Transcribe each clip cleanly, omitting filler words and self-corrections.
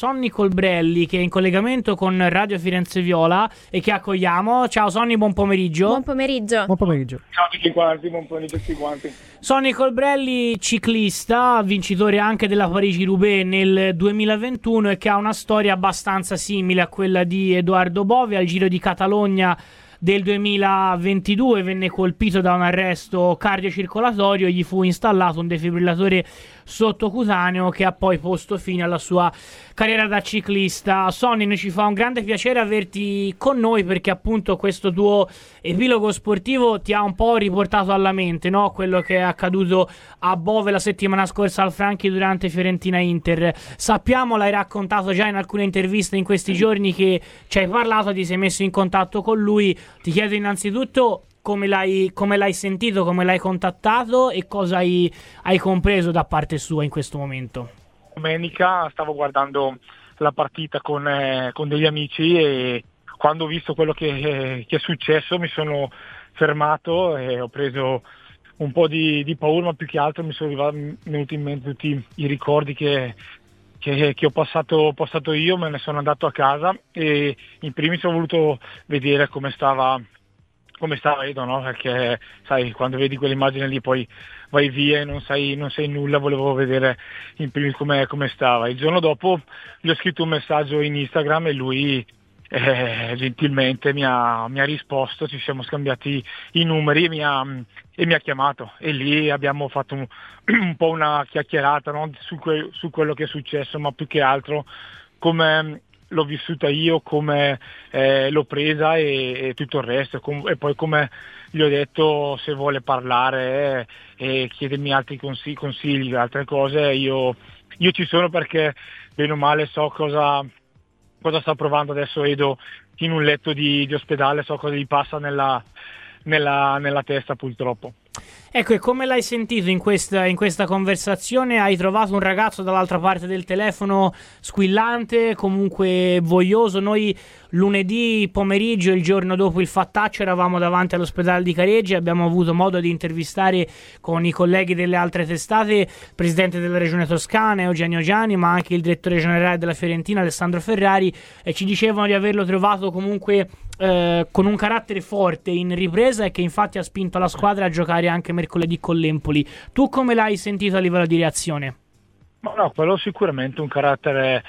Sonny Colbrelli, che è in collegamento con Radio Firenze Viola e che accogliamo. Ciao Sonny, buon pomeriggio. Buon pomeriggio. Buon pomeriggio. Ciao a tutti quanti, buon pomeriggio a tutti quanti. Sonny Colbrelli, ciclista, vincitore anche della Parigi-Roubaix nel 2021 e che ha una storia abbastanza simile a quella di Edoardo Bove. Al Giro di Catalogna del 2022 venne colpito da un arresto cardiocircolatorio e gli fu installato un defibrillatore sottocutaneo che ha poi posto fine alla sua carriera da ciclista. Sonny, noi ci fa un grande piacere averti con noi perché appunto questo tuo epilogo sportivo ti ha un po' riportato alla mente, no? Quello che è accaduto a Bove la settimana scorsa al Franchi durante Fiorentina Inter. Sappiamo, l'hai raccontato già in alcune interviste in questi giorni, che ci hai parlato, ti sei messo in contatto con lui. Ti chiedo innanzitutto come l'hai sentito, come l'hai contattato e cosa hai compreso da parte sua in questo momento. Domenica stavo guardando la partita con degli amici e quando ho visto quello che è successo mi sono fermato e ho preso un po' di paura, ma più che altro mi sono venuti in mente tutti i ricordi che ho passato io. Me ne sono andato a casa e in primis ho voluto vedere come stava Edo, no? Perché sai, quando vedi quell'immagine lì poi vai via e non sai nulla. Volevo vedere in primis come stava. Il giorno dopo gli ho scritto un messaggio in Instagram e lui gentilmente mi ha risposto, ci siamo scambiati i numeri e mi ha chiamato e lì abbiamo fatto un po' una chiacchierata, no? su quello che è successo, ma più che altro come l'ho vissuta io, come l'ho presa e tutto il resto, e poi come gli ho detto, se vuole parlare e chiedermi altri consigli, altre cose, io ci sono, perché bene o male so cosa sta provando adesso Edo in un letto di ospedale, so cosa gli passa nella testa purtroppo. Ecco, e come l'hai sentito in questa conversazione? Hai trovato un ragazzo dall'altra parte del telefono squillante, comunque voglioso? Noi lunedì pomeriggio, il giorno dopo il fattaccio, eravamo davanti all'ospedale di Careggi, abbiamo avuto modo di intervistare con i colleghi delle altre testate il presidente della regione Toscana Eugenio Giani, ma anche il direttore generale della Fiorentina Alessandro Ferrari, e ci dicevano di averlo trovato comunque con un carattere forte in ripresa e che infatti ha spinto la squadra a giocare anche mercoledì con l'Empoli. Tu come l'hai sentito a livello di reazione? Ma no, quello sicuramente un carattere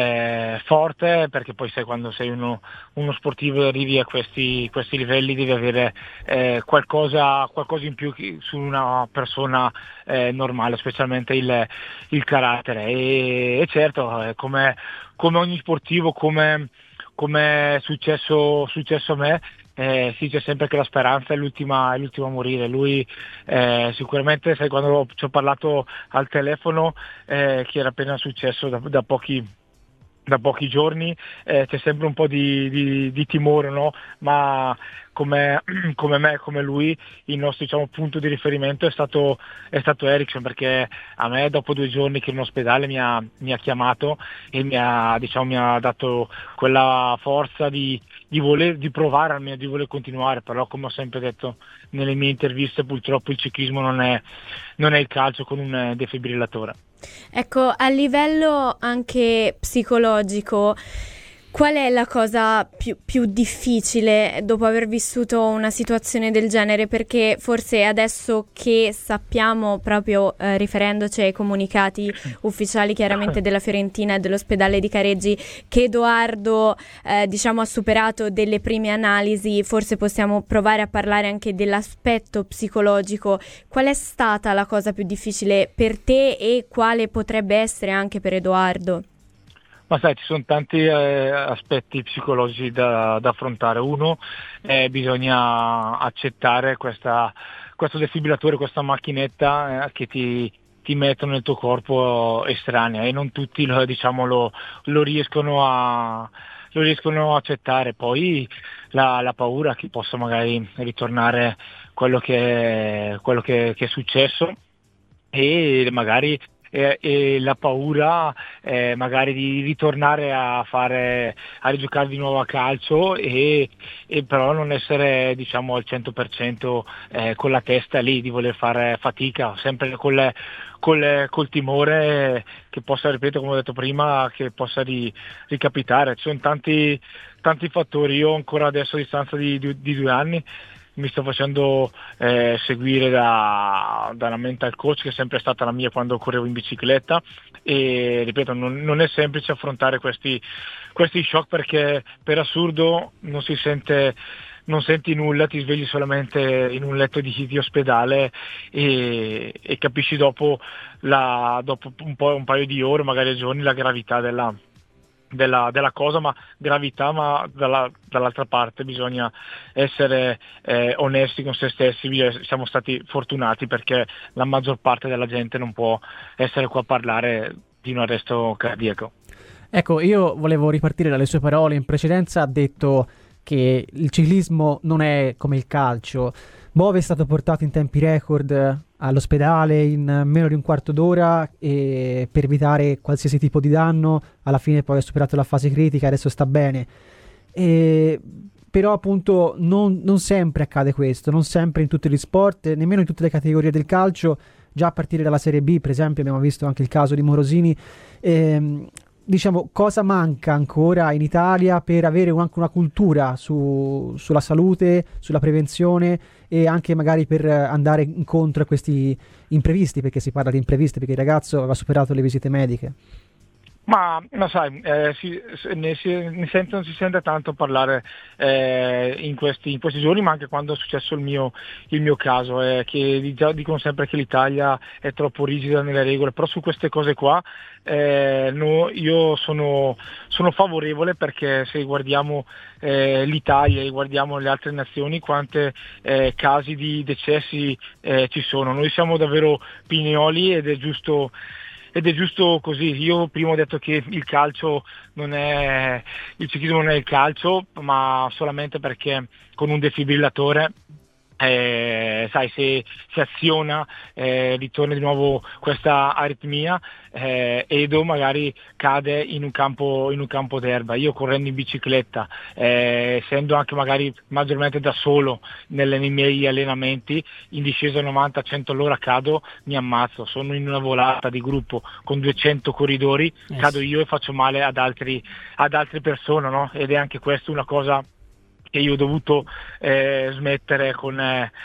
forte, perché poi sai, quando sei uno sportivo e arrivi a questi livelli devi avere qualcosa in più su una persona normale, specialmente il carattere. E certo, come ogni sportivo, come è successo a me, si dice sempre che la speranza è l'ultima a morire. Lui sicuramente, sai, quando ci ho parlato al telefono, che era appena successo da pochi giorni, c'è sempre un po' di timore, no? Ma come me, come lui, il nostro, diciamo, punto di riferimento è stato Ericsson, perché a me dopo 2 giorni che in ospedale mi ha chiamato e mi ha dato quella forza di provare, almeno di voler continuare. Però, come ho sempre detto nelle mie interviste, purtroppo il ciclismo non è il calcio con un defibrillatore. Ecco, a livello anche psicologico, qual è la cosa più difficile dopo aver vissuto una situazione del genere? Perché forse adesso che sappiamo, proprio riferendoci ai comunicati ufficiali chiaramente della Fiorentina e dell'ospedale di Careggi, che Edoardo ha superato delle prime analisi, forse possiamo provare a parlare anche dell'aspetto psicologico. Qual è stata la cosa più difficile per te e quale potrebbe essere anche per Edoardo? Ma sai, ci sono tanti aspetti psicologici da affrontare. Uno, bisogna accettare questo defibrillatore, questa macchinetta che ti mettono nel tuo corpo estranea, e non tutti lo riescono a accettare. Poi la paura che possa magari ritornare quello che è successo, e magari e la paura magari di ritornare a rigiocare di nuovo a calcio e però non essere, diciamo, al 100% con la testa lì, di voler fare fatica, sempre col timore che possa, ripeto, come ho detto prima, che possa ricapitare. Ci sono tanti fattori. Io ancora adesso, a distanza di 2 anni, mi sto facendo seguire da una mental coach, che è sempre stata la mia quando correvo in bicicletta, e ripeto, non è semplice affrontare questi shock, perché per assurdo non senti nulla, ti svegli solamente in un letto di ospedale e capisci dopo un paio di ore, magari giorni, la gravità della cosa, ma dall'altra parte bisogna essere onesti con se stessi. Siamo stati fortunati perché la maggior parte della gente non può essere qua a parlare di un arresto cardiaco. Ecco, io volevo ripartire dalle sue parole. In precedenza ha detto che il ciclismo non è come il calcio. Bove è stato portato in tempi record all'ospedale in meno di un quarto d'ora, e per evitare qualsiasi tipo di danno alla fine poi ha superato la fase critica, adesso sta bene. Però appunto non sempre accade questo, non sempre in tutti gli sport, nemmeno in tutte le categorie del calcio. Già a partire dalla Serie B, per esempio, abbiamo visto anche il caso di Morosini. Diciamo, cosa manca ancora in Italia per avere anche una cultura sulla salute, sulla prevenzione, e anche magari per andare incontro a questi imprevisti, perché si parla di imprevisti, perché il ragazzo aveva superato le visite mediche? Ma sai, non si sente tanto parlare in questi giorni, ma anche quando è successo il mio caso, che già dicono sempre che l'Italia è troppo rigida nelle regole, però su queste cose qua io sono favorevole, perché se guardiamo l'Italia e guardiamo le altre nazioni, quante casi di decessi ci sono. Noi siamo davvero pignoli ed è giusto così. Io prima ho detto che il ciclismo non è il calcio, ma solamente perché con un defibrillatore sai, se si aziona ritorna di nuovo questa aritmia, Edo magari cade in un campo d'erba. Io correndo in bicicletta, essendo anche magari maggiormente da solo nei miei allenamenti, in discesa 90-100 all'ora cado, mi ammazzo. Sono in una volata di gruppo con 200 corridori, cado io e faccio male ad altre persone, no? Ed è anche questa una cosa che io ho dovuto smettere con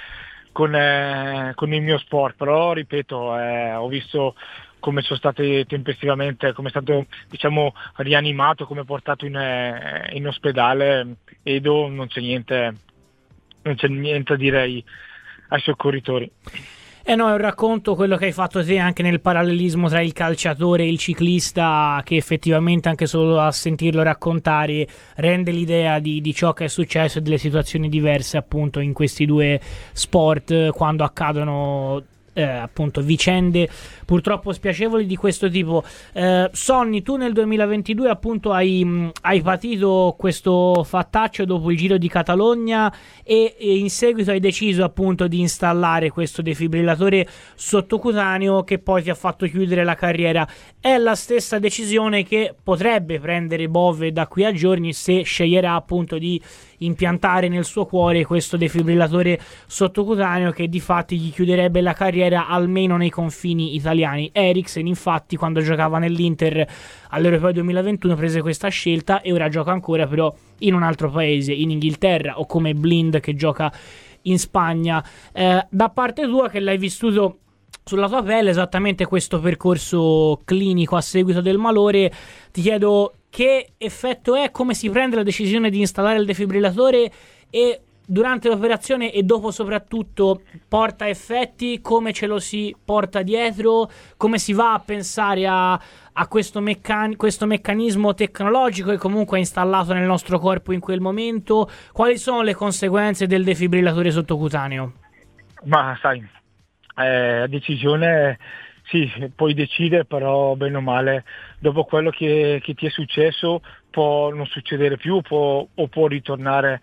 il mio sport. Però ripeto, ho visto come sono state tempestivamente, come è stato, diciamo, rianimato, come portato in ospedale. Edo, non c'è niente a dire ai soccorritori. No, è un racconto, quello che hai fatto te, anche nel parallelismo tra il calciatore e il ciclista, che effettivamente anche solo a sentirlo raccontare rende l'idea di ciò che è successo e delle situazioni diverse appunto in questi due sport, quando accadono appunto vicende purtroppo spiacevoli di questo tipo. Sonny, tu nel 2022 appunto hai patito questo fattaccio dopo il Giro di Catalogna e in seguito hai deciso appunto di installare questo defibrillatore sottocutaneo che poi ti ha fatto chiudere la carriera. È la stessa decisione che potrebbe prendere Bove da qui a giorni, se sceglierà appunto di impiantare nel suo cuore questo defibrillatore sottocutaneo, che di fatti gli chiuderebbe la carriera almeno nei confini italiani. Eriksen infatti, quando giocava nell'Inter all'Europeo 2021, prese questa scelta e ora gioca ancora, però in un altro paese, in Inghilterra, o come Blind che gioca in Spagna. Da parte tua, che l'hai vissuto sulla tua pelle esattamente questo percorso clinico a seguito del malore, ti chiedo che effetto è, come si prende la decisione di installare il defibrillatore, e durante l'operazione e dopo soprattutto porta effetti, come ce lo si porta dietro, come si va a pensare a questo meccanismo tecnologico che comunque è installato nel nostro corpo in quel momento. Quali sono le conseguenze del defibrillatore sottocutaneo? Ma sai, la decisione sì, puoi decidere, però bene o male, dopo quello che ti è successo può non succedere più, o può ritornare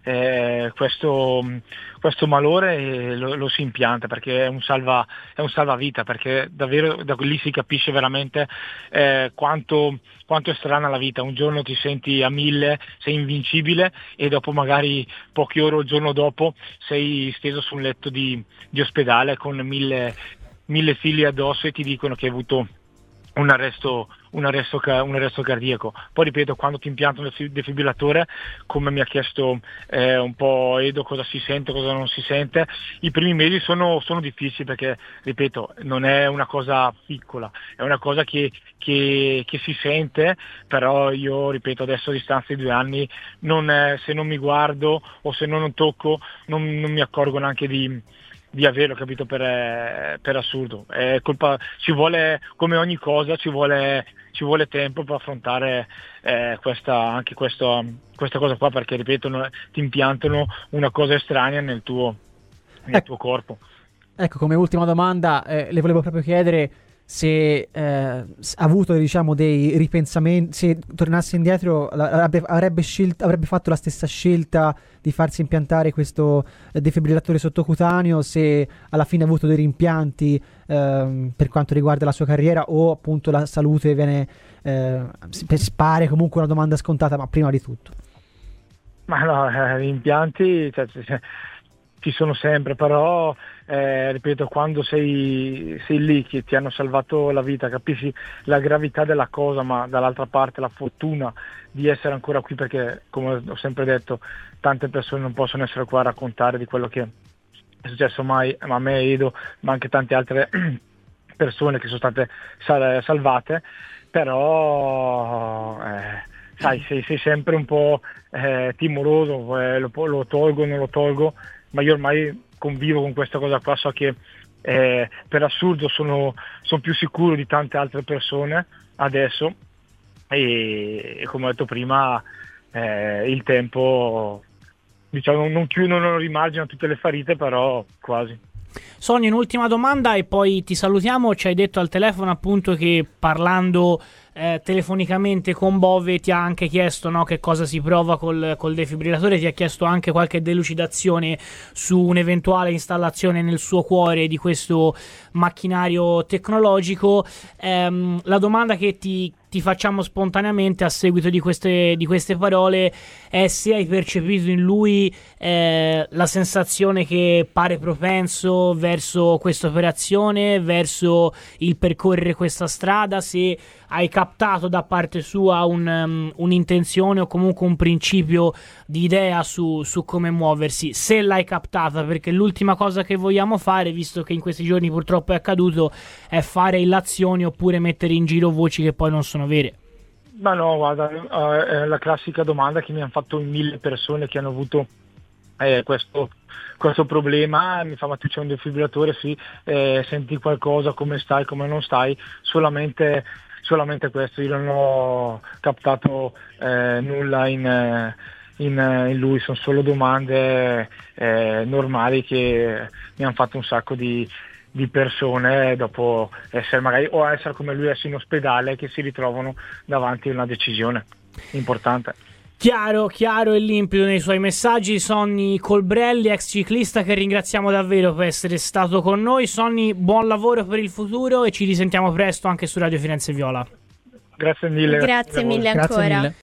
questo malore, e lo si impianta, perché è un salvavita, perché davvero da lì si capisce veramente quanto è strana la vita. Un giorno ti senti a 1000, sei invincibile, e dopo magari poche ore o il giorno dopo sei steso su un letto di ospedale con 1000 fili addosso, e ti dicono che hai avuto un arresto cardiaco. Poi ripeto, quando ti impiantano il defibrillatore, come mi ha chiesto un po' Edo, cosa si sente, cosa non si sente, i primi mesi sono difficili, perché ripeto, non è una cosa piccola, è una cosa che si sente, però io ripeto, adesso a distanza di 2 anni, se non mi guardo o se non tocco, non mi accorgo neanche di averlo, capito, per assurdo. È colpa, ci vuole, come ogni cosa, ci vuole tempo per affrontare questa cosa qua, perché ripeto, ti impiantano una cosa estranea nel tuo corpo. Ecco, come ultima domanda, le volevo proprio chiedere se ha avuto, diciamo, dei ripensamenti, se tornasse indietro avrebbe fatto la stessa scelta di farsi impiantare questo defibrillatore sottocutaneo, se alla fine ha avuto dei rimpianti per quanto riguarda la sua carriera, o appunto la salute viene pare comunque una domanda scontata, ma prima di tutto. Ma no, rimpianti ci sono sempre, però ripeto, quando sei lì, che ti hanno salvato la vita, capisci la gravità della cosa, ma dall'altra parte la fortuna di essere ancora qui, perché come ho sempre detto, tante persone non possono essere qua a raccontare di quello che è successo mai a me e Edo, ma anche tante altre persone che sono state salvate, però sai, sei sempre un po' timoroso, lo tolgo, non lo tolgo, ma io ormai convivo con questa cosa qua, so che per assurdo sono più sicuro di tante altre persone adesso, e come ho detto prima, il tempo, diciamo, non rimargina tutte le ferite, però quasi. Sonia, un'ultima domanda e poi ti salutiamo. Ci hai detto al telefono appunto che parlando telefonicamente con Bove ti ha anche chiesto, no, che cosa si prova col defibrillatore, ti ha chiesto anche qualche delucidazione su un'eventuale installazione nel suo cuore di questo macchinario tecnologico. La domanda che ti facciamo spontaneamente a seguito di queste parole è se hai percepito in lui la sensazione che pare propenso verso questa operazione, verso il percorrere questa strada, se hai captato da parte sua un'intenzione o comunque un principio di idea su come muoversi, se l'hai captata, perché l'ultima cosa che vogliamo fare, visto che in questi giorni purtroppo è accaduto, è fare illazioni oppure mettere in giro voci che poi non sono vere. Ma no, guarda, è la classica domanda che mi hanno fatto 1000 persone che hanno avuto questo problema. Mi fa: ma tu c'è un defibrillatore? Sì. Senti qualcosa? Come stai? Come non stai? Solamente questo. Io non ho captato nulla in lui, sono solo domande normali che mi hanno fatto un sacco di persone dopo essere come lui, essere in ospedale, che si ritrovano davanti a una decisione importante. Chiaro e limpido nei suoi messaggi Sonny Colbrelli, ex ciclista, che ringraziamo davvero per essere stato con noi. Sonny, buon lavoro per il futuro e ci risentiamo presto anche su Radio Firenze Viola. Grazie mille. Grazie mille ancora.